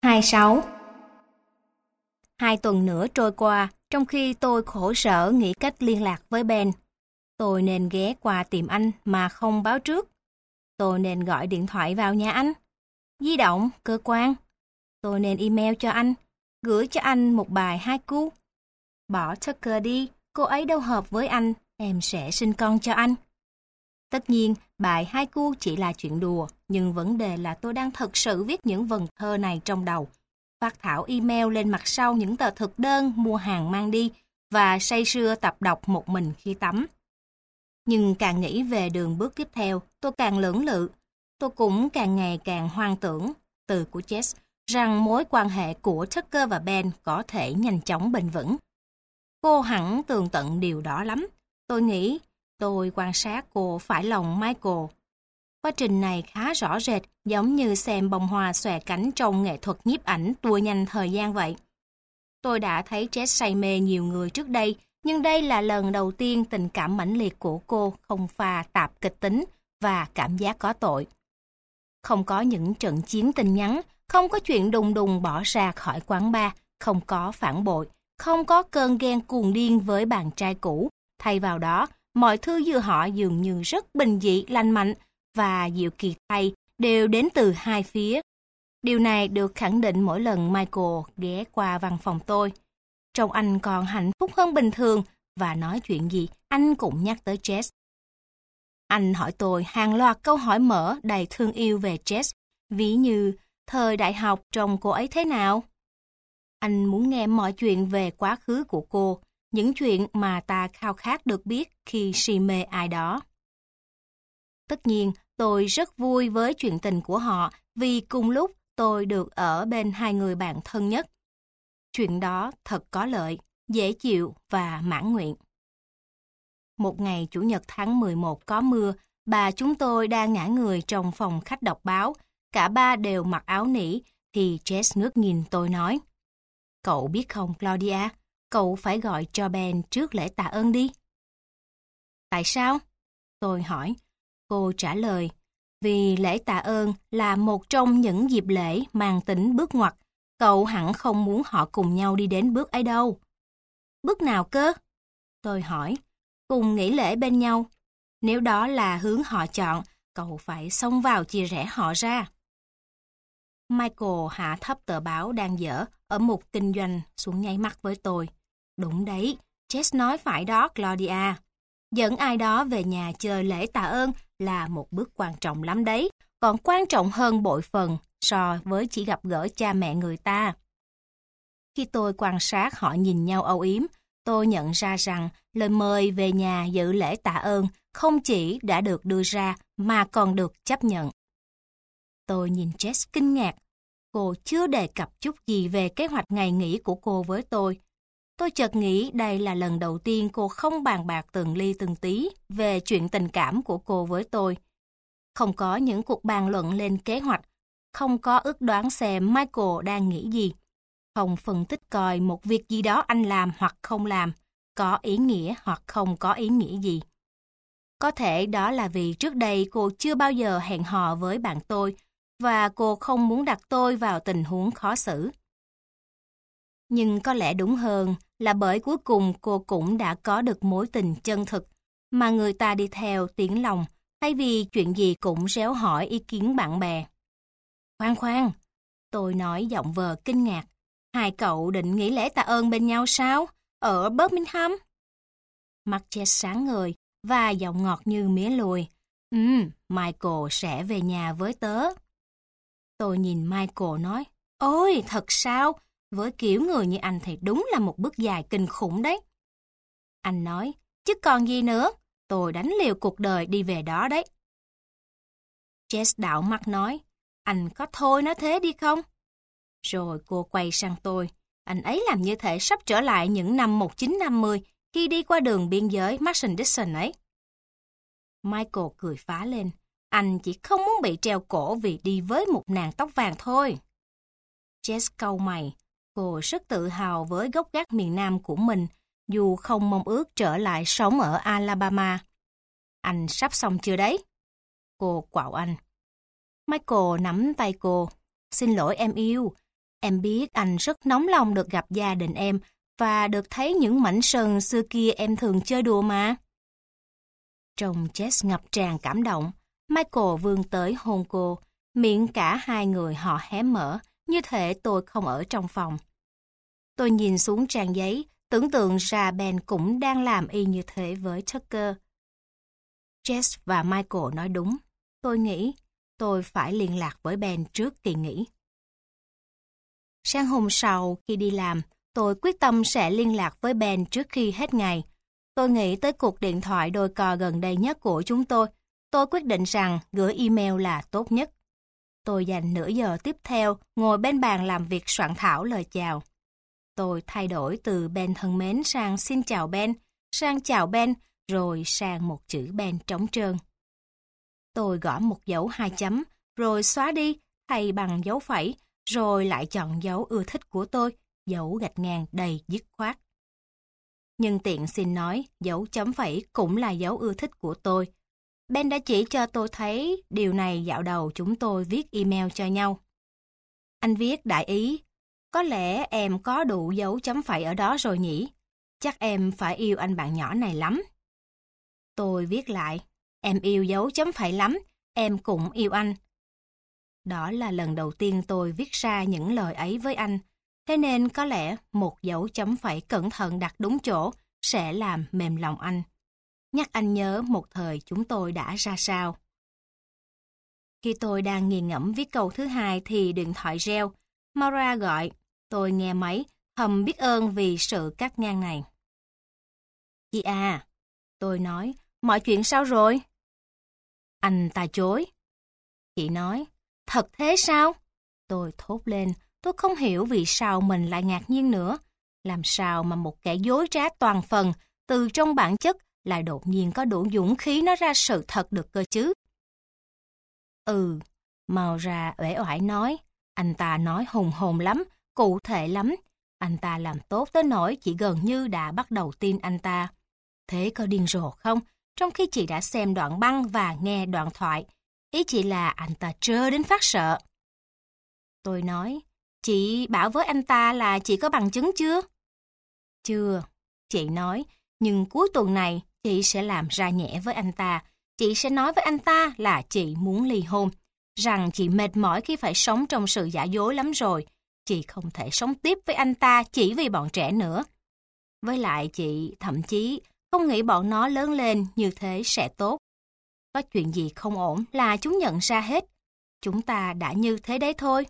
26. 2 tuần nữa trôi qua, trong khi tôi khổ sở nghĩ cách liên lạc với Ben. Tôi nên ghé qua tìm anh mà không báo trước. Tôi nên gọi điện thoại vào nhà anh, di động, cơ quan. Tôi nên email cho anh, gửi cho anh một bài haiku. Bỏ Tucker đi, cô ấy đâu hợp với anh, em sẽ sinh con cho anh. Tất nhiên, bài haiku chỉ là chuyện đùa, nhưng vấn đề là tôi đang thực sự viết những vần thơ này trong đầu. Phát thảo email lên mặt sau những tờ thực đơn mua hàng mang đi và say sưa tập đọc một mình khi tắm. Nhưng càng nghĩ về đường bước tiếp theo, tôi càng lưỡng lự. Tôi cũng càng ngày càng hoang tưởng, từ của Jess, rằng mối quan hệ của Tucker và Ben có thể nhanh chóng bền vững. Cô hẳn tường tận điều đó lắm. Tôi nghĩ, tôi quan sát cô phải lòng Michael. Quá trình này khá rõ rệt, giống như xem bông hoa xòe cánh trong nghệ thuật nhiếp ảnh tua nhanh thời gian vậy. Tôi đã thấy Jess say mê nhiều người trước đây, nhưng đây là lần đầu tiên tình cảm mãnh liệt của cô không pha tạp kịch tính và cảm giác có tội. Không có những trận chiến tin nhắn, không có chuyện đùng đùng bỏ ra khỏi quán bar, không có phản bội, không có cơn ghen cuồng điên với bạn trai cũ. Thay vào đó, mọi thứ giữa họ dường như rất bình dị, lành mạnh và diệu kỳ thay đều đến từ hai phía. Điều này được khẳng định mỗi lần Michael ghé qua văn phòng tôi. Trông anh còn hạnh phúc hơn bình thường và nói chuyện gì anh cũng nhắc tới Jess. Anh hỏi tôi hàng loạt câu hỏi mở đầy thương yêu về Jess, ví như thời đại học trông cô ấy thế nào. Anh muốn nghe mọi chuyện về quá khứ của cô, những chuyện mà ta khao khát được biết khi si mê ai đó. Tất nhiên, tôi rất vui với chuyện tình của họ vì cùng lúc tôi được ở bên hai người bạn thân nhất. Chuyện đó thật có lợi, dễ chịu và mãn nguyện. Một ngày Chủ nhật tháng 11 có mưa, bà chúng tôi đang ngả người trong phòng khách đọc báo. Cả ba đều mặc áo nỉ, thì Jess ngước nhìn tôi nói: "Cậu biết không, Claudia, cậu phải gọi cho Ben trước lễ tạ ơn đi." "Tại sao?" tôi hỏi. Cô trả lời: "Vì lễ tạ ơn là một trong những dịp lễ mang tính bước ngoặt. Cậu hẳn không muốn họ cùng nhau đi đến bước ấy đâu." "Bước nào cơ?" tôi hỏi. "Cùng nghỉ lễ bên nhau. Nếu đó là hướng họ chọn, cậu phải xông vào chia rẽ họ ra." Michael hạ thấp tờ báo đang dở ở mục kinh doanh xuống nháy mắt với tôi. "Đúng đấy, Jess nói phải đó, Claudia. Dẫn ai đó về nhà chơi lễ tạ ơn là một bước quan trọng lắm đấy, còn quan trọng hơn bội phần so với chỉ gặp gỡ cha mẹ người ta." Khi tôi quan sát họ nhìn nhau âu yếm, tôi nhận ra rằng lời mời về nhà dự lễ tạ ơn không chỉ đã được đưa ra mà còn được chấp nhận. Tôi nhìn Jess kinh ngạc. Cô chưa đề cập chút gì về kế hoạch ngày nghỉ của cô với tôi. Tôi chợt nghĩ đây là lần đầu tiên cô không bàn bạc từng ly từng tí về chuyện tình cảm của cô với tôi. Không có những cuộc bàn luận lên kế hoạch, không có ước đoán xem Michael đang nghĩ gì, không phân tích coi một việc gì đó anh làm hoặc không làm, có ý nghĩa hoặc không có ý nghĩa gì. Có thể đó là vì trước đây cô chưa bao giờ hẹn hò với bạn tôi, và cô không muốn đặt tôi vào tình huống khó xử. Nhưng có lẽ đúng hơn là bởi cuối cùng cô cũng đã có được mối tình chân thực mà người ta đi theo tiếng lòng, thay vì chuyện gì cũng réo hỏi ý kiến bạn bè. "Khoan khoan," tôi nói giọng vờ kinh ngạc. "Hai cậu định nghỉ lễ tạ ơn bên nhau sao? Ở Birmingham?" Mắt Jess sáng ngời và giọng ngọt như mía lùi. Michael sẽ về nhà với tớ." Tôi nhìn Michael nói: "Ôi, thật sao? Với kiểu người như anh thì đúng là một bước dài kinh khủng đấy." Anh nói: "Chứ còn gì nữa, tôi đánh liều cuộc đời đi về đó đấy." Jess đảo mắt nói: "Anh có thôi nói thế đi không?" Rồi cô quay sang tôi: "Anh ấy làm như thể sắp trở lại những năm 1950 khi đi qua đường biên giới Mason-Dixon ấy." Michael cười phá lên: "Anh chỉ không muốn bị treo cổ vì đi với một nàng tóc vàng thôi." Jess cau mày. Cô rất tự hào với gốc gác miền Nam của mình, dù không mong ước trở lại sống ở Alabama. "Anh sắp xong chưa đấy?" Cô quạo anh. Michael nắm tay cô. "Xin lỗi em yêu, Em biết anh rất nóng lòng được gặp gia đình em và được thấy những mảnh sân xưa kia em thường chơi đùa mà. Trông Jess ngập tràn cảm động, Michael vươn tới hôn cô, miệng cả hai người họ hé mở, như thể tôi không ở trong phòng. Tôi nhìn xuống trang giấy, tưởng tượng ra Ben cũng đang làm y như thế với Tucker. Jess và Michael nói đúng. Tôi nghĩ tôi phải liên lạc với Ben trước kỳ nghỉ. Sáng hôm sau khi đi làm, tôi quyết tâm sẽ liên lạc với Ben trước khi hết ngày. Tôi nghĩ tới cuộc điện thoại đôi co gần đây nhất của chúng tôi. Tôi quyết định rằng gửi email là tốt nhất. Tôi dành nửa giờ tiếp theo ngồi bên bàn làm việc soạn thảo lời chào. Tôi thay đổi từ Ben thân mến sang xin chào Ben, sang chào Ben, rồi sang một chữ Ben trống trơn. Tôi gõ một dấu 2 chấm, rồi xóa đi, thay bằng dấu phẩy, rồi lại chọn dấu ưa thích của tôi, dấu gạch ngang đầy dứt khoát. Nhưng tiện xin nói, dấu chấm phẩy cũng là dấu ưa thích của tôi. Ben đã chỉ cho tôi thấy điều này dạo đầu chúng tôi viết email cho nhau. Anh viết đại ý, có lẽ em có đủ dấu chấm phẩy ở đó rồi nhỉ? Chắc em phải yêu anh bạn nhỏ này lắm. Tôi viết lại, em yêu dấu chấm phẩy lắm, em cũng yêu anh. Đó là lần đầu tiên tôi viết ra những lời ấy với anh, thế nên có lẽ một dấu chấm phẩy cẩn thận đặt đúng chỗ sẽ làm mềm lòng anh. Nhắc anh nhớ một thời chúng tôi đã ra sao. Khi tôi đang nghiền ngẫm viết câu thứ hai thì điện thoại reo. Maura gọi, tôi nghe máy, thầm biết ơn vì sự cắt ngang này. Chị à, tôi nói, mọi chuyện sao rồi? Anh ta chối. Chị nói, thật thế sao? Tôi thốt lên, tôi không hiểu vì sao mình lại ngạc nhiên nữa. Làm sao mà một kẻ dối trá toàn phần, từ trong bản chất, lại đột nhiên có đủ dũng khí nói ra sự thật được cơ chứ? Maura uể oải nói, anh ta nói hùng hồn lắm, cụ thể lắm. Anh ta làm tốt tới nỗi chị gần như đã bắt đầu tin anh ta. Thế có điên rồ không? Trong khi chị đã xem đoạn băng và nghe đoạn thoại, ý chị là anh ta trơ đến phát sợ. Tôi nói, chị bảo với anh ta là chị có bằng chứng chưa? Chưa, chị nói, nhưng cuối tuần này chị sẽ làm ra nhẽ với anh ta. Chị sẽ nói với anh ta là chị muốn ly hôn, rằng chị mệt mỏi khi phải sống trong sự giả dối lắm rồi. Chị không thể sống tiếp với anh ta chỉ vì bọn trẻ nữa. Với lại chị thậm chí không nghĩ bọn nó lớn lên như thế sẽ tốt. Có chuyện gì không ổn là chúng nhận ra hết. Chúng ta đã như thế đấy thôi.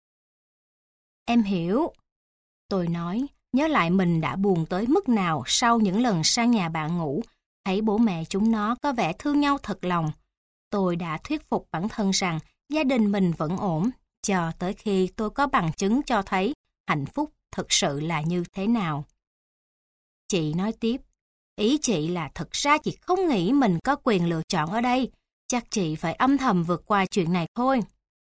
Em hiểu. Tôi nói, nhớ lại mình đã buồn tới mức nào sau những lần sang nhà bạn ngủ, thấy bố mẹ chúng nó có vẻ thương nhau thật lòng. Tôi đã thuyết phục bản thân rằng gia đình mình vẫn ổn, cho tới khi tôi có bằng chứng cho thấy hạnh phúc thực sự là như thế nào. Chị nói tiếp, ý chị là thực ra chị không nghĩ mình có quyền lựa chọn ở đây, chắc chị phải âm thầm vượt qua chuyện này thôi.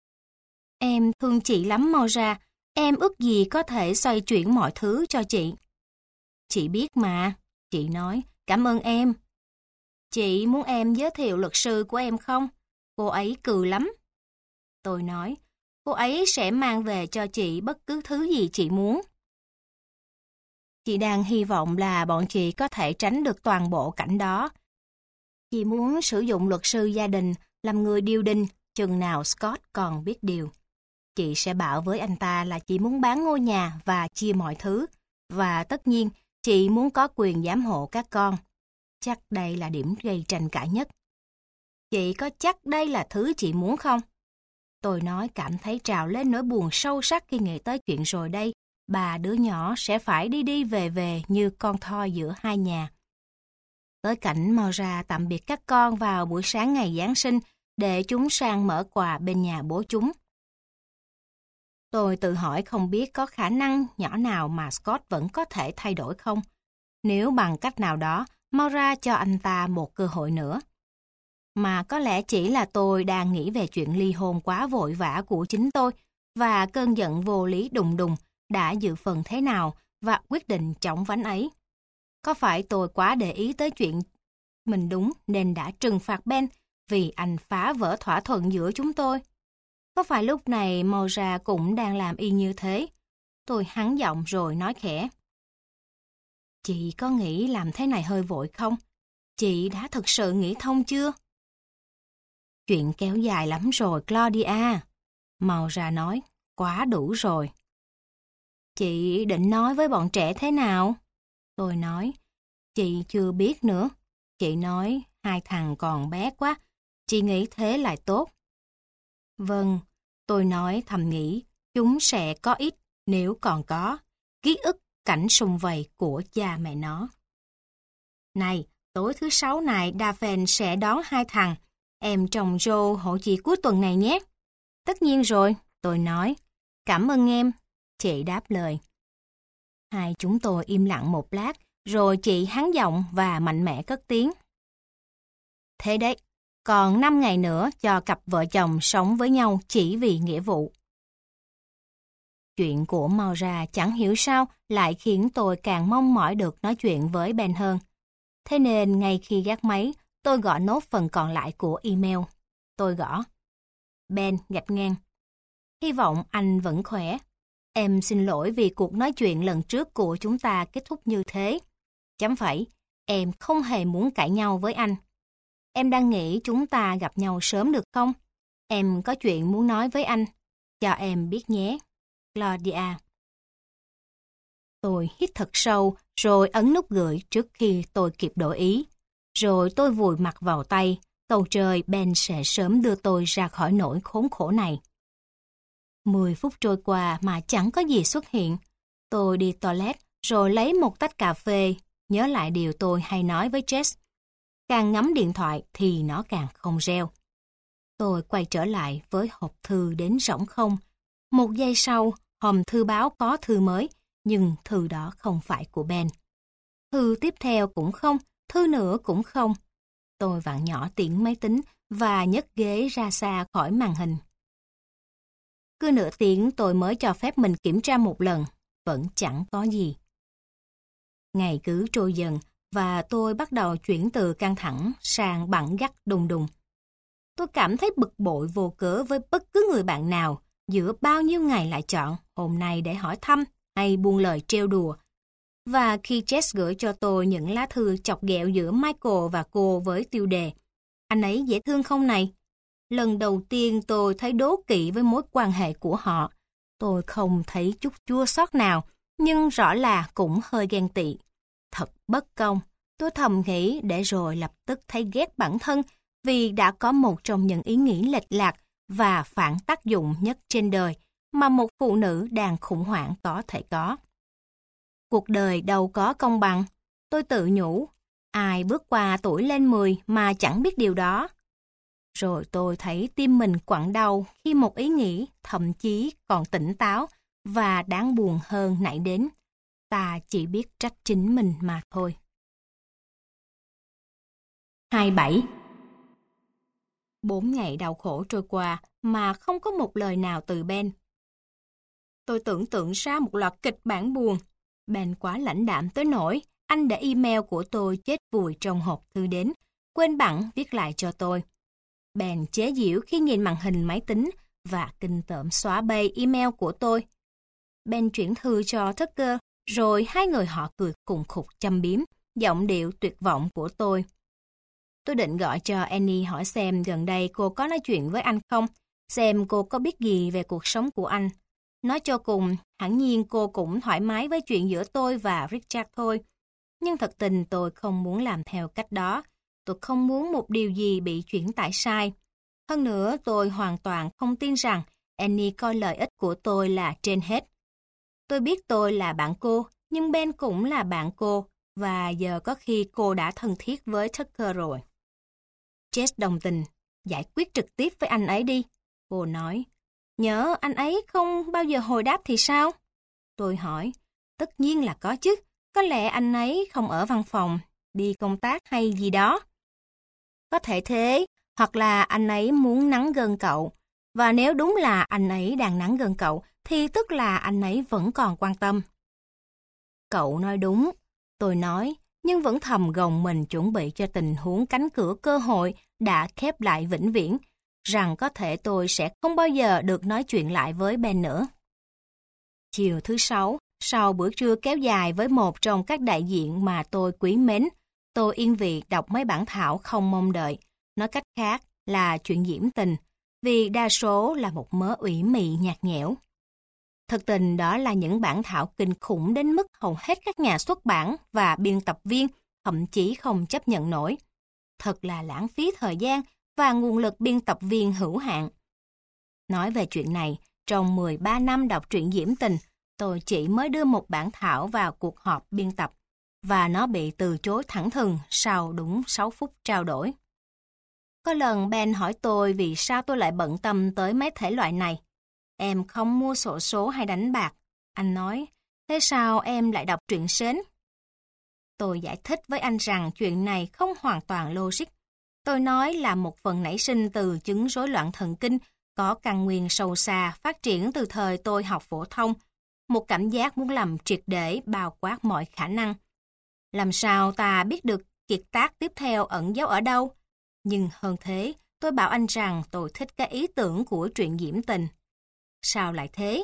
Em thương chị lắm Maura, em ước gì có thể xoay chuyển mọi thứ cho chị. Chị biết mà, chị nói, cảm ơn em. Chị muốn em giới thiệu luật sư của em không? Cô ấy cừ lắm. Tôi nói, cô ấy sẽ mang về cho chị bất cứ thứ gì chị muốn. Chị đang hy vọng là bọn chị có thể tránh được toàn bộ cảnh đó. Chị muốn sử dụng luật sư gia đình làm người điêu đinh chừng nào Scott còn biết điều. Chị sẽ bảo với anh ta là chị muốn bán ngôi nhà và chia mọi thứ. Và tất nhiên, chị muốn có quyền giám hộ các con. Chắc đây là điểm gây tranh cãi nhất. Chị có chắc đây là thứ chị muốn không? Tôi nói cảm thấy trào lên nỗi buồn sâu sắc khi nghĩ tới chuyện rồi đây. Bà đứa nhỏ sẽ phải đi đi về về như con thoi giữa hai nhà. Tới cảnh Maura tạm biệt các con vào buổi sáng ngày Giáng sinh để chúng sang mở quà bên nhà bố chúng. Tôi tự hỏi không biết có khả năng nhỏ nào mà Scott vẫn có thể thay đổi không? Nếu bằng cách nào đó, Maura cho anh ta một cơ hội nữa. Mà có lẽ chỉ là tôi đang nghĩ về chuyện ly hôn quá vội vã của chính tôi và cơn giận vô lý đùng đùng đã dự phần thế nào và quyết định chóng vánh ấy. Có phải tôi quá để ý tới chuyện mình đúng nên đã trừng phạt Ben vì anh phá vỡ thỏa thuận giữa chúng tôi? Có phải lúc này Moira cũng đang làm y như thế? Tôi hắng giọng rồi nói khẽ. Chị có nghĩ làm thế này hơi vội không? Chị đã thực sự nghĩ thông chưa? Chuyện kéo dài lắm rồi, Claudia. Moira nói, quá đủ rồi. Chị định nói với bọn trẻ thế nào? Tôi nói, chị chưa biết nữa. Chị nói, hai thằng còn bé quá, chị nghĩ thế lại tốt. Vâng, tôi nói thầm nghĩ, chúng sẽ có ít, nếu còn có, ký ức cảnh sum vầy của cha mẹ nó. Này, tối thứ Sáu này, Daphne sẽ đón hai thằng. Em chồng Joe hộ chị cuối tuần này nhé. Tất nhiên rồi, tôi nói. Cảm ơn em, chị đáp lời. Hai chúng tôi im lặng một lát, rồi chị hắn giọng và mạnh mẽ cất tiếng. Thế đấy, còn 5 ngày nữa cho cặp vợ chồng sống với nhau chỉ vì nghĩa vụ. Chuyện của Moira chẳng hiểu sao lại khiến tôi càng mong mỏi được nói chuyện với Ben hơn. Thế nên ngay khi gác máy, tôi gõ nốt phần còn lại của email. Tôi gõ. Ben _ hy vọng anh vẫn khỏe. Em xin lỗi vì cuộc nói chuyện lần trước của chúng ta kết thúc như thế. Chấm phẩy, em không hề muốn cãi nhau với anh. Em đang nghĩ chúng ta gặp nhau sớm được không? Em có chuyện muốn nói với anh. Cho em biết nhé. Claudia. Tôi hít thật sâu rồi ấn nút gửi trước khi tôi kịp đổi ý. Rồi tôi vùi mặt vào tay, cầu trời Ben sẽ sớm đưa tôi ra khỏi nỗi khốn khổ này. 10 phút trôi qua mà chẳng có gì xuất hiện. Tôi đi toilet rồi lấy một tách cà phê, nhớ lại điều tôi hay nói với Jess. Càng ngắm điện thoại thì nó càng không reo. Tôi quay trở lại với hộp thư đến rỗng không. Một giây sau, hòm thư báo có thư mới, nhưng thư đó không phải của Ben. Thư tiếp theo cũng không, thư nữa cũng không. Tôi vặn nhỏ tiễn máy tính và nhấc ghế ra xa khỏi màn hình. Cứ nửa tiếng tôi mới cho phép mình kiểm tra một lần, vẫn chẳng có gì. Ngày cứ trôi dần và tôi bắt đầu chuyển từ căng thẳng sang bận gắt đùng đùng. Tôi cảm thấy bực bội vô cớ với bất cứ người bạn nào, giữa bao nhiêu ngày lại chọn hôm nay để hỏi thăm hay buông lời trêu đùa. Và khi Jess gửi cho tôi những lá thư chọc ghẹo giữa Michael và cô với tiêu đề "Anh ấy dễ thương không này?", lần đầu tiên tôi thấy đố kỵ với mối quan hệ của họ. Tôi không thấy chút chua xót nào, nhưng rõ là cũng hơi ghen tị. Thật bất công, tôi thầm nghĩ để rồi lập tức thấy ghét bản thân vì đã có một trong những ý nghĩ lệch lạc và phản tác dụng nhất trên đời mà một phụ nữ đang khủng hoảng có thể có. Cuộc đời đâu có công bằng, tôi tự nhủ. Ai bước qua tuổi lên 10 mà chẳng biết điều đó. Rồi tôi thấy tim mình quặn đau khi một ý nghĩ thậm chí còn tỉnh táo và đáng buồn hơn nảy đến. Ta chỉ biết trách chính mình mà thôi. 27. 4 ngày đau khổ trôi qua mà không có một lời nào từ Ben. Tôi tưởng tượng ra một loạt kịch bản buồn. Ben quá lãnh đạm tới nỗi anh để email của tôi chết vùi trong hộp thư đến, quên bẵng viết lại cho tôi. Ben chế giễu khi nhìn màn hình máy tính và kinh tởm xóa bay email của tôi. Ben chuyển thư cho Tucker, rồi hai người họ cười cùng khục châm biếm, giọng điệu tuyệt vọng của tôi. Tôi định gọi cho Annie hỏi xem gần đây cô có nói chuyện với anh không, xem cô có biết gì về cuộc sống của anh. Nói cho cùng, hẳn nhiên cô cũng thoải mái với chuyện giữa tôi và Richard thôi. Nhưng thật tình tôi không muốn làm theo cách đó. Tôi không muốn một điều gì bị chuyển tải sai. Hơn nữa, tôi hoàn toàn không tin rằng Annie coi lợi ích của tôi là trên hết. Tôi biết tôi là bạn cô, nhưng Ben cũng là bạn cô, và giờ có khi cô đã thân thiết với Tucker rồi. Jess đồng tình, giải quyết trực tiếp với anh ấy đi. Cô nói, nhỡ anh ấy không bao giờ hồi đáp thì sao? Tôi hỏi, tất nhiên là có chứ, có lẽ anh ấy không ở văn phòng, đi công tác hay gì đó. Có thể thế, hoặc là anh ấy muốn nắn gân cậu, và nếu đúng là anh ấy đang nắn gân cậu, thì tức là anh ấy vẫn còn quan tâm. Cậu nói đúng, tôi nói, nhưng vẫn thầm gồng mình chuẩn bị cho tình huống cánh cửa cơ hội đã khép lại vĩnh viễn, rằng có thể tôi sẽ không bao giờ được nói chuyện lại với Ben nữa. Chiều thứ Sáu, sau bữa trưa kéo dài với một trong các đại diện mà tôi quý mến, tôi yên vị đọc mấy bản thảo không mong đợi, nói cách khác là chuyện diễm tình, vì đa số là một mớ ủy mị nhạt nhẽo. Thực tình đó là những bản thảo kinh khủng đến mức hầu hết các nhà xuất bản và biên tập viên thậm chí không chấp nhận nổi. Thật là lãng phí thời gian và nguồn lực biên tập viên hữu hạn. Nói về chuyện này, trong 13 năm đọc truyện diễm tình, tôi chỉ mới đưa một bản thảo vào cuộc họp biên tập, và nó bị từ chối thẳng thừng sau đúng 6 phút trao đổi. Có lần Ben hỏi tôi vì sao tôi lại bận tâm tới mấy thể loại này. Em không mua xổ số hay đánh bạc. Anh nói, thế sao em lại đọc truyện sến? Tôi giải thích với anh rằng chuyện này không hoàn toàn logic. Tôi nói là một phần nảy sinh từ chứng rối loạn thần kinh có căn nguyên sâu xa phát triển từ thời tôi học phổ thông, một cảm giác muốn làm triệt để bao quát mọi khả năng. Làm sao ta biết được kiệt tác tiếp theo ẩn giấu ở đâu? Nhưng hơn thế, tôi bảo anh rằng tôi thích cái ý tưởng của truyện diễm tình. Sao lại thế?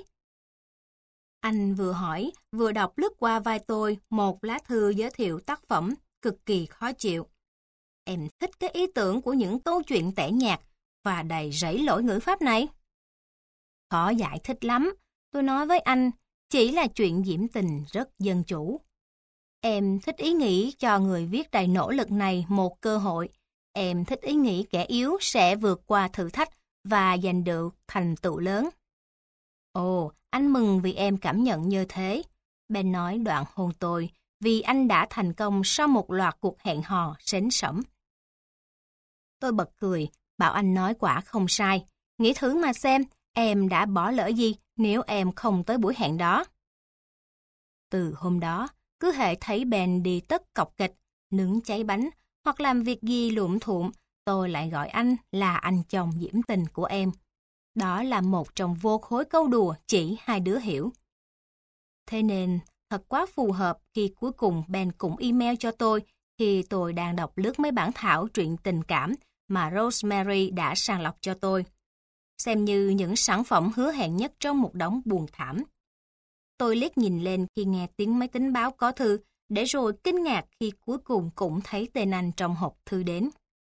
Anh vừa hỏi, vừa đọc lướt qua vai tôi một lá thư giới thiệu tác phẩm cực kỳ khó chịu. Em thích cái ý tưởng của những câu chuyện tẻ nhạt và đầy rẫy lỗi ngữ pháp này? Khó giải thích lắm, tôi nói với anh, chỉ là chuyện diễm tình rất dân chủ. Em thích ý nghĩ cho người viết đầy nỗ lực này một cơ hội. Em thích ý nghĩ kẻ yếu sẽ vượt qua thử thách và giành được thành tựu lớn. Ồ, anh mừng vì em cảm nhận như thế. Ben nói đoạn hôn tôi, vì anh đã thành công sau một loạt cuộc hẹn hò sến sẩm. Tôi bật cười, bảo anh nói quả không sai. Nghĩ thử mà xem, em đã bỏ lỡ gì nếu em không tới buổi hẹn đó. Từ hôm đó, cứ hễ thấy Ben đi tất cọc kịch, nướng cháy bánh hoặc làm việc gì luộm thuộm, tôi lại gọi anh là anh chồng diễm tình của em. Đó là một trong vô khối câu đùa chỉ hai đứa hiểu. Thế nên, thật quá phù hợp khi cuối cùng Ben cũng email cho tôi khi tôi đang đọc lướt mấy bản thảo truyện tình cảm mà Rosemary đã sàng lọc cho tôi, xem như những sản phẩm hứa hẹn nhất trong một đống buồn thảm. Tôi liếc nhìn lên khi nghe tiếng máy tính báo có thư, để rồi kinh ngạc khi cuối cùng cũng thấy tên anh trong hộp thư đến.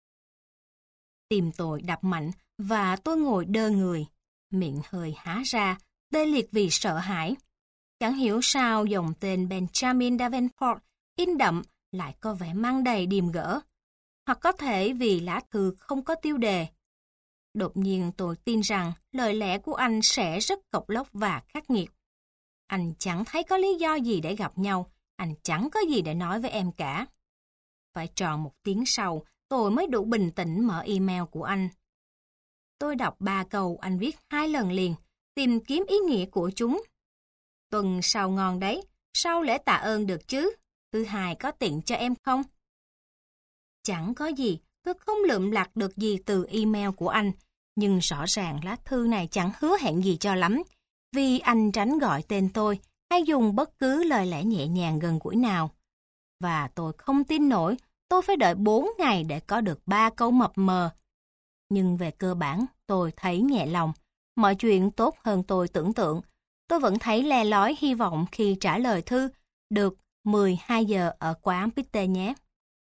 Tim tôi đập mạnh và tôi ngồi đơ người, miệng hơi há ra, tê liệt vì sợ hãi. Chẳng hiểu sao dòng tên Benjamin Davenport in đậm lại có vẻ mang đầy điềm gỡ, hoặc có thể vì lá thư không có tiêu đề. Đột nhiên tôi tin rằng lời lẽ của anh sẽ rất cộc lốc và khắc nghiệt. Anh chẳng thấy có lý do gì để gặp nhau, anh chẳng có gì để nói với em cả. Phải tròn 1 tiếng sau, tôi mới đủ bình tĩnh mở email của anh. Tôi đọc 3 câu anh viết 2 lần liền, tìm kiếm ý nghĩa của chúng. Tuần sau ngon đấy, sau lễ tạ ơn được chứ? Thứ Hai có tiện cho em không? Chẳng có gì, tôi không lượm lặt được gì từ email của anh, nhưng rõ ràng lá thư này chẳng hứa hẹn gì cho lắm, vì anh tránh gọi tên tôi hay dùng bất cứ lời lẽ nhẹ nhàng gần gũi nào. Và tôi không tin nổi, tôi phải đợi 4 ngày để có được 3 câu mập mờ. Nhưng về cơ bản, tôi thấy nhẹ lòng. Mọi chuyện tốt hơn tôi tưởng tượng. Tôi vẫn thấy le lói hy vọng khi trả lời thư được 12 giờ ở quán Peter nhé.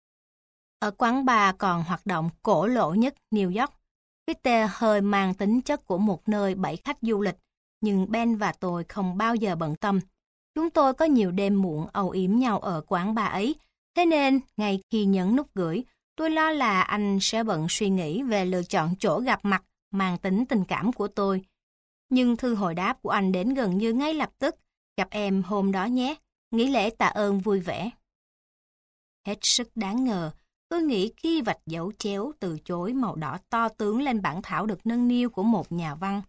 Ở quán bar còn hoạt động cổ lỗ nhất New York, Peter hơi mang tính chất của một nơi bẫy khách du lịch, nhưng Ben và tôi không bao giờ bận tâm. Chúng tôi có nhiều đêm muộn âu yếm nhau ở quán bar ấy, thế nên ngay khi nhấn nút gửi, tôi lo là anh sẽ bận suy nghĩ về lựa chọn chỗ gặp mặt mang tính tình cảm của tôi. Nhưng thư hồi đáp của anh đến gần như ngay lập tức, gặp em hôm đó nhé, nghỉ lễ tạ ơn vui vẻ. Hết sức đáng ngờ, tôi nghĩ khi vạch dấu chéo từ chối màu đỏ to tướng lên bản thảo được nâng niu của một nhà văn.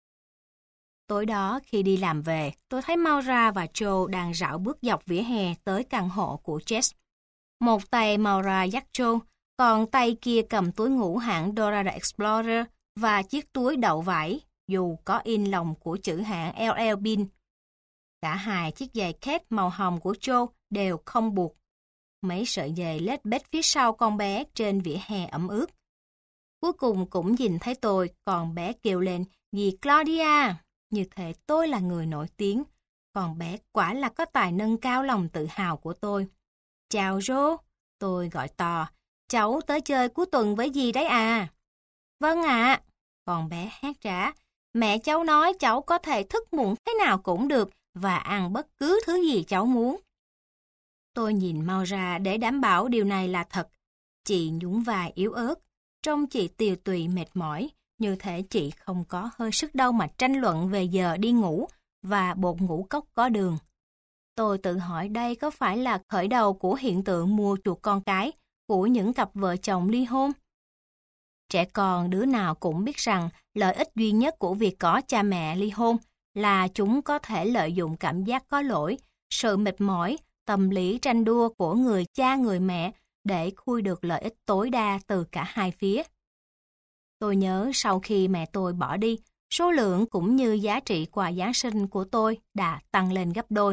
Tối đó khi đi làm về, tôi thấy Maura và Joe đang rảo bước dọc vỉa hè tới căn hộ của Jess. Một tay Maura dắt Joe, còn tay kia cầm túi ngủ hãng Dora the Explorer và chiếc túi đậu vải, dù có in lồng của chữ hãng LL Bean. Cả hai chiếc giày Kate màu hồng của Joe đều không buộc. Mấy sợi giày lết bết phía sau con bé trên vỉa hè ẩm ướt. Cuối cùng cũng nhìn thấy tôi, con bé kêu lên, dì Claudia, như thể tôi là người nổi tiếng. Con bé quả là có tài nâng cao lòng tự hào của tôi. Chào Joe, tôi gọi to, cháu tới chơi cuối tuần với dì đấy à? Vâng ạ, con bé hét trả, mẹ cháu nói cháu có thể thức muộn thế nào cũng được và ăn bất cứ thứ gì cháu muốn. Tôi nhìn mau ra để đảm bảo điều này là thật. Chị nhún vai yếu ớt, trông chị tiều tụy mệt mỏi, như thể chị không có hơi sức đâu mà tranh luận về giờ đi ngủ và bột ngũ cốc có đường. Tôi tự hỏi đây có phải là khởi đầu của hiện tượng mua chuộc con cái của những cặp vợ chồng ly hôn? Trẻ con đứa nào cũng biết rằng lợi ích duy nhất của việc có cha mẹ ly hôn là chúng có thể lợi dụng cảm giác có lỗi, sự mệt mỏi, tâm lý tranh đua của người cha người mẹ để khui được lợi ích tối đa từ cả hai phía. Tôi nhớ sau khi mẹ tôi bỏ đi, số lượng cũng như giá trị quà Giáng sinh của tôi đã tăng lên gấp đôi.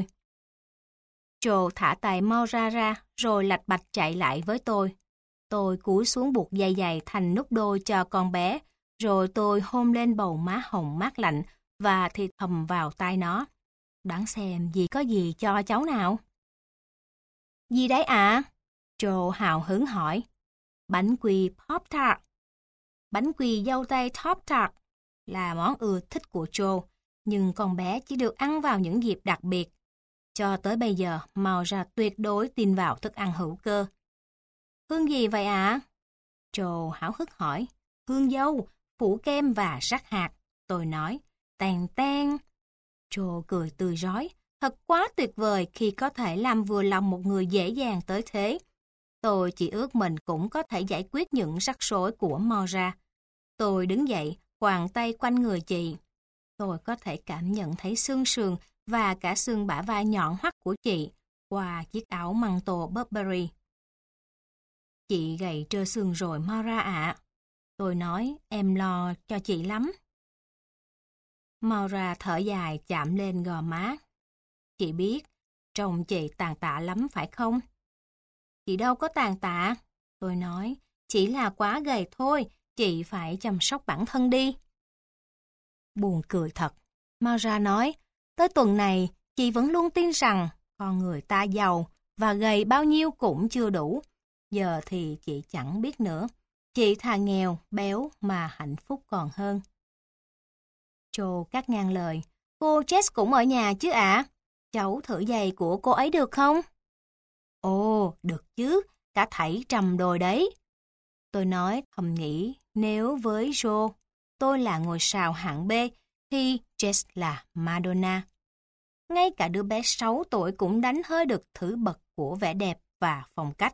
Joe thả tay Maura ra rồi lạch bạch chạy lại với tôi. Tôi cúi xuống buộc dây giày thành nút đôi cho con bé, rồi tôi hôn lên bầu má hồng mát lạnh và thì thầm vào tai nó. Đoán xem dì có gì cho cháu nào? Gì đấy ạ? Joe hào hứng hỏi. Bánh quy Pop-Tart. Bánh quy dâu tây Top-Tart là món ưa thích của Joe, nhưng con bé chỉ được ăn vào những dịp đặc biệt. Cho tới bây giờ, Maura tuyệt đối tin vào thức ăn hữu cơ. Hương gì vậy ạ? Joe háo hức hỏi. Hương dâu, phủ kem và rắc hạt. Tôi nói. Tàn tan. Joe cười tươi rói. Thật quá tuyệt vời khi có thể làm vừa lòng một người dễ dàng tới thế. Tôi chỉ ước mình cũng có thể giải quyết những rắc rối của Maura. Tôi đứng dậy, quàng tay quanh người chị. Tôi có thể cảm nhận thấy xương sườn và cả xương bả vai nhọn hoắt của chị qua chiếc áo măng tô Burberry. Chị gầy trơ xương rồi Maura ạ. Tôi nói em lo cho chị lắm. Maura thở dài chạm lên gò má. Chị biết, trông chị tàn tạ lắm phải không? Chị đâu có tàn tạ. Tôi nói, chỉ là quá gầy thôi, chị phải chăm sóc bản thân đi. Buồn cười thật. Maura nói, tới tuần này, chị vẫn luôn tin rằng con người ta giàu và gầy bao nhiêu cũng chưa đủ. Giờ thì chị chẳng biết nữa. Chị thà nghèo, béo mà hạnh phúc còn hơn. Joe cắt ngang lời. Cô Jess cũng ở nhà chứ ạ? Cháu thử giày của cô ấy được không? Ồ, được chứ. Cả thảy trầm đồi đấy. Tôi nói thầm nghĩ nếu với Joe tôi là ngôi sao hạng B thì Jess là Madonna. Ngay cả đứa bé 6 tuổi cũng đánh hơi được thử bậc của vẻ đẹp và phong cách.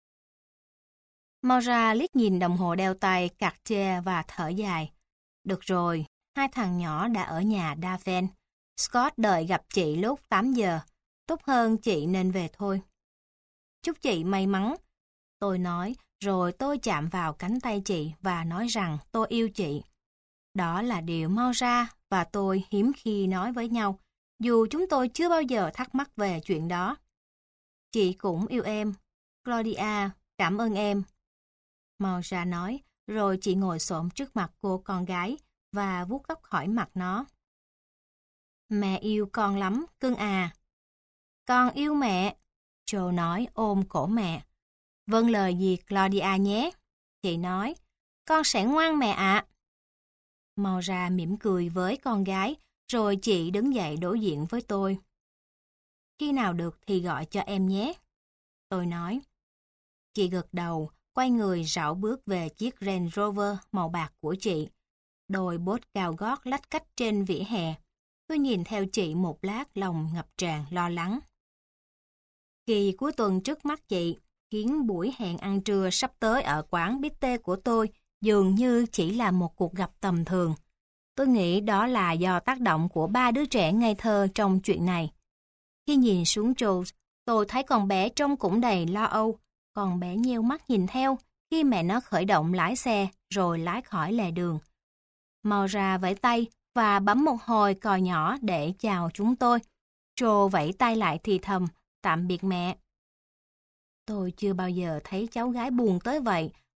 Maura liếc nhìn đồng hồ đeo tay Cartier và thở dài. Được rồi, hai thằng nhỏ đã ở nhà Daven. Scott đợi gặp chị lúc 8 giờ. Tốt hơn chị nên về thôi. Chúc chị may mắn. Tôi nói, rồi tôi chạm vào cánh tay chị và nói rằng tôi yêu chị. Đó là điều Maura và tôi hiếm khi nói với nhau, dù chúng tôi chưa bao giờ thắc mắc về chuyện đó. Chị cũng yêu em. Claudia, cảm ơn em. Maura nói, rồi chị ngồi xổm trước mặt cô con gái và vuốt tóc khỏi mặt nó. Mẹ yêu con lắm, cưng à. Con yêu mẹ, Joe nói ôm cổ mẹ. Vâng lời dì Claudia nhé. Chị nói, con sẽ ngoan mẹ ạ. Maura mỉm cười với con gái, rồi chị đứng dậy đối diện với tôi. Khi nào được thì gọi cho em nhé. Tôi nói. Chị gật đầu, quay người rảo bước về chiếc Range Rover màu bạc của chị. Đôi bốt cao gót lách cách trên vỉa hè. Tôi nhìn theo chị một lát lòng ngập tràn lo lắng. Kỳ cuối tuần trước mắt chị khiến buổi hẹn ăn trưa sắp tới ở quán bít tê của tôi dường như chỉ là một cuộc gặp tầm thường. Tôi nghĩ đó là do tác động của 3 đứa trẻ ngây thơ trong chuyện này. Khi nhìn xuống Joe, tôi thấy con bé trông cũng đầy lo âu. Con bé nheo mắt nhìn theo khi mẹ nó khởi động lái xe rồi lái khỏi lề đường. Maura vẫy tay và bấm một hồi còi nhỏ để chào chúng tôi. Joe vẫy tay lại thì thầm, tạm biệt mẹ. Tôi chưa bao giờ thấy cháu gái buồn tới vậy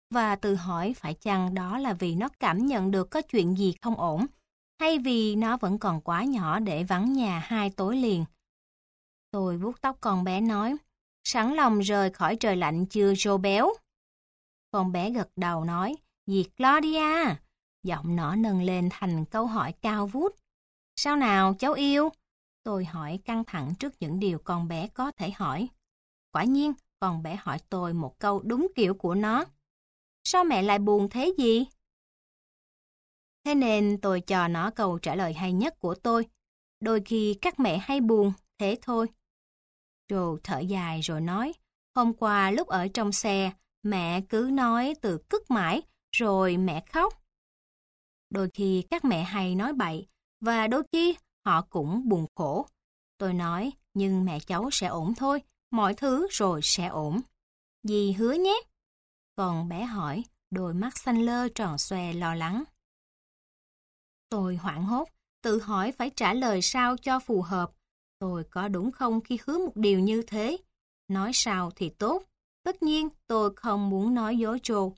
và tự hỏi phải chăng đó là vì nó cảm nhận được có chuyện gì không ổn, hay vì nó vẫn còn quá nhỏ để vắng nhà 2 tối liền. Tôi vuốt tóc con bé nói, sẵn lòng rời khỏi trời lạnh chưa Joe béo? Con bé gật đầu nói, dì Claudia. Giọng nó nâng lên thành câu hỏi cao vút. Sao nào cháu yêu? Tôi hỏi căng thẳng trước những điều con bé có thể hỏi. Quả nhiên, con bé hỏi tôi một câu đúng kiểu của nó. Sao mẹ lại buồn thế gì? Thế nên tôi cho nó câu trả lời hay nhất của tôi. Đôi khi các mẹ hay buồn, thế thôi. Rồi thở dài rồi nói, hôm qua lúc ở trong xe, mẹ cứ nói từ cứt mãi, rồi mẹ khóc. Đôi khi các mẹ hay nói bậy, và đôi khi họ cũng buồn khổ. Tôi nói, nhưng mẹ cháu sẽ ổn thôi, mọi thứ rồi sẽ ổn. Dì hứa nhé. Còn bé hỏi, đôi mắt xanh lơ tròn xoe lo lắng. Tôi hoảng hốt, tự hỏi phải trả lời sao cho phù hợp. Tôi có đúng không khi hứa một điều như thế? Nói sao thì tốt. Tất nhiên tôi không muốn nói dối Joe.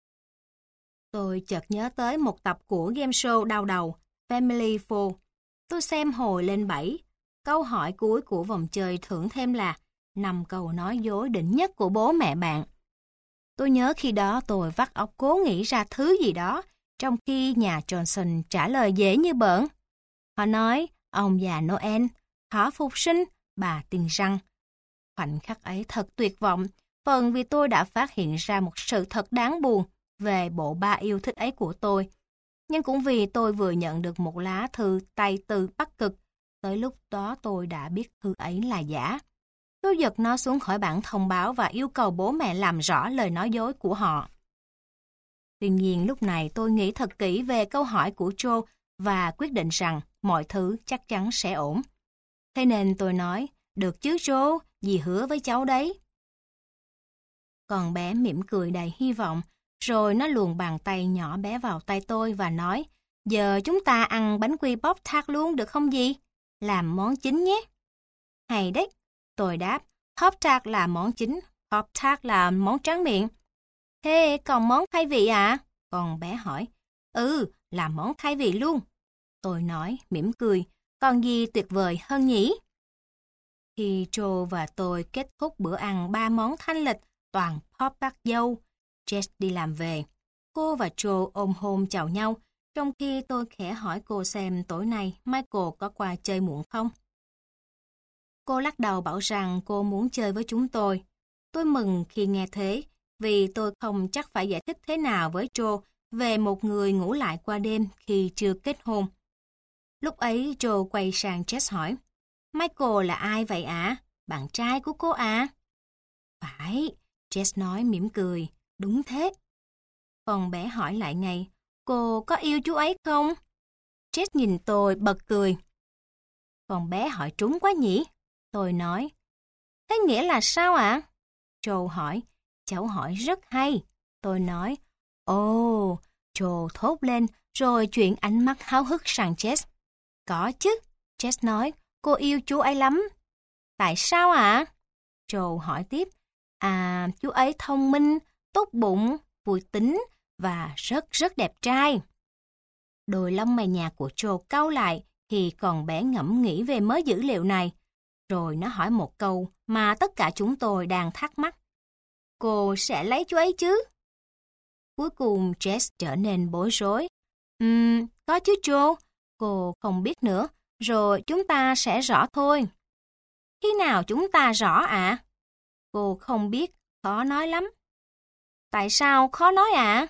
Tôi chợt nhớ tới một tập của game show đau đầu, Family Four. Tôi xem hồi lên 7. Câu hỏi cuối của vòng chơi thưởng thêm là 5 câu nói dối đỉnh nhất của bố mẹ bạn. Tôi nhớ khi đó tôi vắt óc cố nghĩ ra thứ gì đó, trong khi nhà Johnson trả lời dễ như bỡn. Họ nói, ông già Noel, thỏ phục sinh, bà tiên răng. Khoảnh khắc ấy thật tuyệt vọng, phần vì tôi đã phát hiện ra một sự thật đáng buồn về bộ ba yêu thích ấy của tôi. Nhưng cũng vì tôi vừa nhận được một lá thư tay từ Bắc Cực, tới lúc đó tôi đã biết thư ấy là giả. Tôi giật nó xuống khỏi bảng thông báo và yêu cầu bố mẹ làm rõ lời nói dối của họ. Tuy nhiên lúc này tôi nghĩ thật kỹ về câu hỏi của Joe và quyết định rằng mọi thứ chắc chắn sẽ ổn. Thế nên tôi nói, được chứ Joe, dì hứa với cháu đấy. Con bé mỉm cười đầy hy vọng, rồi nó luồn bàn tay nhỏ bé vào tay tôi và nói, giờ chúng ta ăn bánh quy Pop Tart luôn được không dì? Làm món chính nhé. Hay đấy, tôi đáp, Pop Tart là món chính, Pop Tart là món tráng miệng. Thế còn món khai vị à? Con bé hỏi. Làm món khai vị luôn. Tôi nói, mỉm cười, còn gì tuyệt vời hơn nhỉ? Khi Joe và tôi kết thúc bữa ăn 3 món thanh lịch toàn Pop Tart dâu, Jess đi làm về. Cô và Joe ôm hôn chào nhau, trong khi tôi khẽ hỏi cô xem tối nay Michael có qua chơi muộn không. Cô lắc đầu bảo rằng cô muốn chơi với chúng tôi. Tôi mừng khi nghe thế, vì tôi không chắc phải giải thích thế nào với Joe về một người ngủ lại qua đêm khi chưa kết hôn. Lúc ấy Joe quay sang Jess hỏi, Michael là ai vậy ạ? Bạn trai của cô à? Phải, Jess nói mỉm cười, đúng thế. Con bé hỏi lại ngay, cô có yêu chú ấy không? Jess nhìn tôi bật cười. Con bé hỏi trúng quá nhỉ? Tôi nói, thế nghĩa là sao ạ? Joe hỏi, cháu hỏi rất hay. Tôi nói, ồ, Joe thốt lên rồi chuyển ánh mắt háo hức sang Jess. Có chứ, Jess nói, cô yêu chú ấy lắm. Tại sao ạ? Joe hỏi tiếp, chú ấy thông minh, tốt bụng, vui tính và rất đẹp trai. Đôi lông mày nhạt của Joe cau lại khi còn bé ngẫm nghĩ về mớ dữ liệu này. Rồi nó hỏi một câu mà tất cả chúng tôi đang thắc mắc. Cô sẽ lấy chú ấy chứ? Cuối cùng Jess trở nên bối rối. Có chứ Joe, cô không biết nữa, rồi chúng ta sẽ rõ thôi. Khi nào chúng ta rõ ạ? Cô không biết, khó nói lắm. Tại sao khó nói ạ?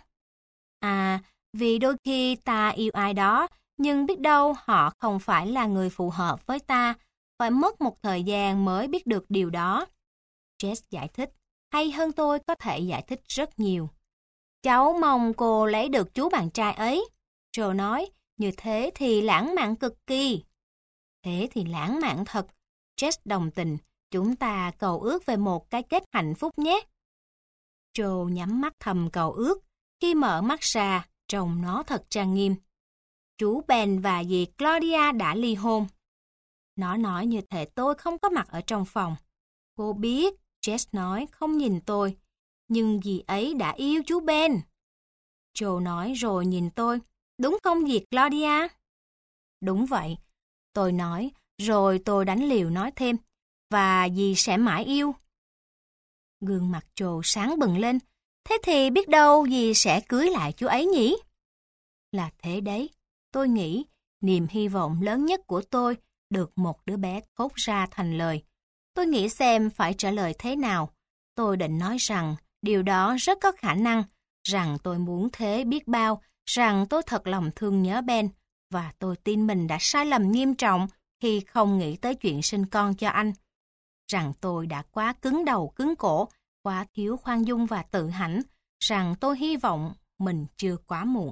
Vì đôi khi ta yêu ai đó, nhưng biết đâu họ không phải là người phù hợp với ta, phải mất một thời gian mới biết được điều đó. Jess giải thích, hay hơn tôi có thể giải thích rất nhiều. Cháu mong cô lấy được chú bạn trai ấy. Joe nói, như thế thì lãng mạn cực kỳ. Thế thì lãng mạn thật. Jess đồng tình, chúng ta cầu ước về một cái kết hạnh phúc nhé. Joe nhắm mắt thầm cầu ước, khi mở mắt ra, trông nó thật trang nghiêm. Chú Ben và dì Claudia đã ly hôn. Nó nói như thể tôi không có mặt ở trong phòng. Cô biết, Jess nói, không nhìn tôi. nhưng dì ấy đã yêu chú Ben. Joe nói rồi nhìn tôi. Đúng không dì Claudia? Đúng vậy. Tôi nói, rồi tôi đánh liều nói thêm. Và dì sẽ mãi yêu. Gương mặt Joe sáng bừng lên. Thế thì biết đâu dì sẽ cưới lại chú ấy nhỉ? Là thế đấy. Tôi nghĩ, niềm hy vọng lớn nhất của tôi được một đứa bé thốt ra thành lời. Tôi nghĩ xem phải trả lời thế nào. Tôi định nói rằng điều đó rất có khả năng, rằng tôi muốn thế biết bao, rằng tôi thật lòng thương nhớ Ben, và tôi tin mình đã sai lầm nghiêm trọng khi không nghĩ tới chuyện sinh con cho anh. Rằng tôi đã quá cứng đầu cứng cổ, quá thiếu khoan dung và tự hãnh, rằng tôi hy vọng mình chưa quá muộn.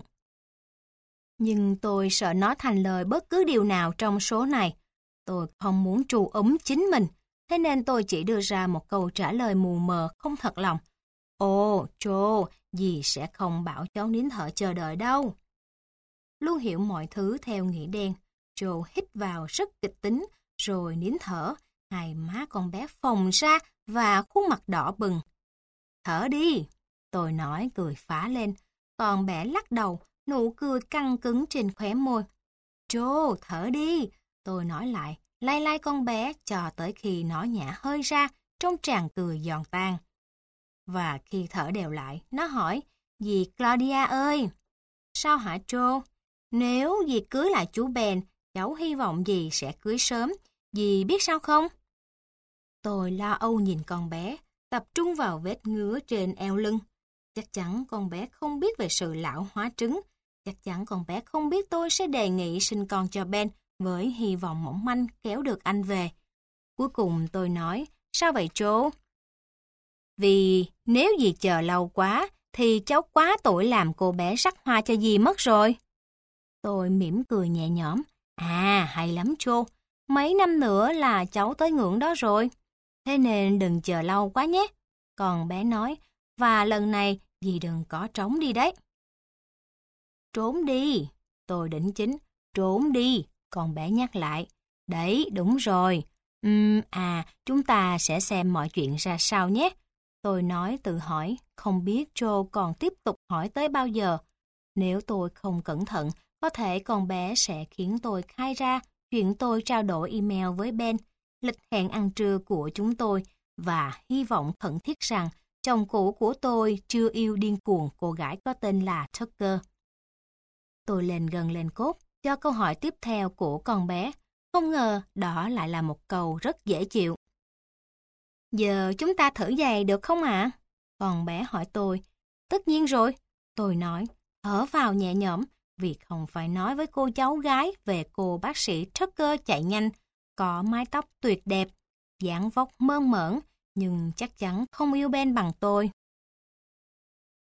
Nhưng tôi sợ nói thành lời bất cứ điều nào trong số này. Tôi không muốn trù chính mình, thế nên tôi chỉ đưa ra một câu trả lời mù mờ không thật lòng. Ồ, Joe, dì sẽ không bảo cháu nín thở chờ đợi đâu. Luôn hiểu mọi thứ theo nghĩa đen, Joe hít vào rất kịch tính, rồi nín thở, hai má con bé phồng ra và khuôn mặt đỏ bừng. Thở đi, tôi nói cười phá lên, còn bé lắc đầu, nụ cười căng cứng trên khóe môi. Joe, thở đi, tôi nói lại, lay lay con bé cho tới khi nó nhả hơi ra trong tràng cười giòn tan. Và khi thở đều lại, nó hỏi, dì Claudia ơi! Sao hả Joe? Nếu dì cưới lại chú Ben, cháu hy vọng dì sẽ cưới sớm, dì biết sao không? Tôi lo âu nhìn con bé, tập trung vào vết ngứa trên eo lưng. Chắc chắn con bé không biết về sự lão hóa trứng. Chắc chắn con bé không biết tôi sẽ đề nghị sinh con cho Ben với hy vọng mỏng manh kéo được anh về. Cuối cùng tôi nói, sao vậy Joe? Vì nếu dì chờ lâu quá, thì cháu quá tuổi làm cô bé sắc hoa cho dì mất rồi. Tôi mỉm cười nhẹ nhõm. À, hay lắm Joe. Mấy năm nữa là cháu tới ngưỡng đó rồi. Thế nên đừng chờ lâu quá nhé. Còn bé nói, và lần này dì đừng có trốn đi đấy. Trốn đi. Tôi đỉnh chính. Trốn đi. Còn bé nhắc lại. Đấy, đúng rồi. Chúng ta sẽ xem mọi chuyện ra sao nhé. Tôi nói tự hỏi, không biết Joe còn tiếp tục hỏi tới bao giờ. Nếu tôi không cẩn thận, có thể con bé sẽ khiến tôi khai ra chuyện tôi trao đổi email với Ben, lịch hẹn ăn trưa của chúng tôi, và hy vọng khẩn thiết rằng chồng cũ của tôi chưa yêu điên cuồng cô gái có tên là Tucker. Tôi lên gần lên cốt cho câu hỏi tiếp theo của con bé. Không ngờ đó lại là một câu rất dễ chịu. Giờ chúng ta thử giày được không ạ? Con bé hỏi tôi. Tất nhiên rồi. Tôi nói, thở vào nhẹ nhõm, vì không phải nói với cô cháu gái về cô bác sĩ Tucker chạy nhanh, có mái tóc tuyệt đẹp, dáng vóc mơn mởn, nhưng chắc chắn không yêu Ben bằng tôi.